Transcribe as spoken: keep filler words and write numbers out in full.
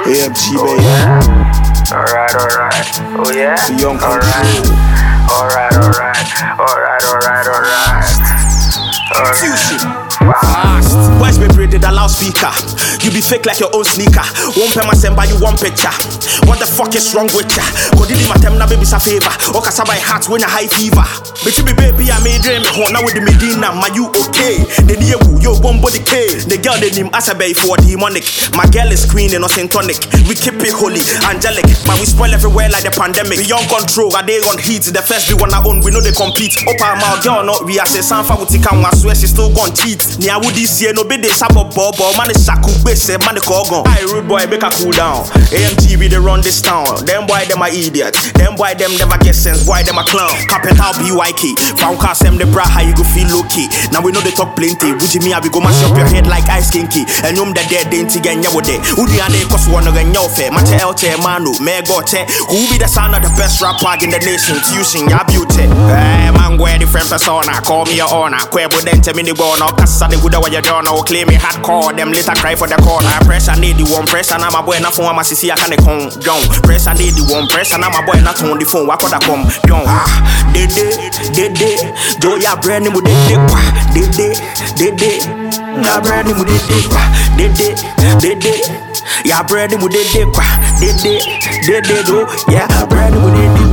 A M G, baby. Alright, alright. Oh yeah. The young alright. Alright, alright. Alright, alright, alright. Alright. Wow. Why's me braided a loudspeaker? You be fake like your own sneaker. One pen my send by you one picture. What the fuck is wrong with ya? Go did my time na baby's a favor. Or cause my heart when a high fever. But you be baby I made dream me now with the Medina. My you okay? The new yo one body K. The girl the name as a bay for demonic. My girl is queen and not tonic. We keep it holy, angelic. But we spoil everywhere like the pandemic. Beyond control, are they on heat? The first be one I own, we know they compete. Opa my girl not we as a sanfa with can I swear she still gon' cheat. Nia would this year no be the sabo bobo. Man is shaku base, man the kogon. I rude boy make a cool down. A M T V they run this town. Them boy them a idiot. Them boy them never get sense. Boy them a clown. Capital B Y K. Found cast them the bra how you go feel low key. Now we know they talk plenty. Would you me I we go mash up your head like ice kinky. And you the dead dainty gang ya with it. Udi and they cause one of your fair. Match L T manu me go te. Who be the son of the best rapper in the nation? Using your beauty. Hey man go different persona. Call me your honor. Kwebo then tell me the go no. Cause the good what you don't know. Claim me hardcore. Them later cry for the corner. Pressure need the one pressure. Now my boy na phone. My sissy I can't come down. Pressure need the one pressure. Now my boy not on the phone. What could I come down? Ah, de de de de. Do ya brand new de de qua. De de de de. Ya brand new de de qua. De de de de. Ya brand new de de qua. De de de de do. Ya brand new de de.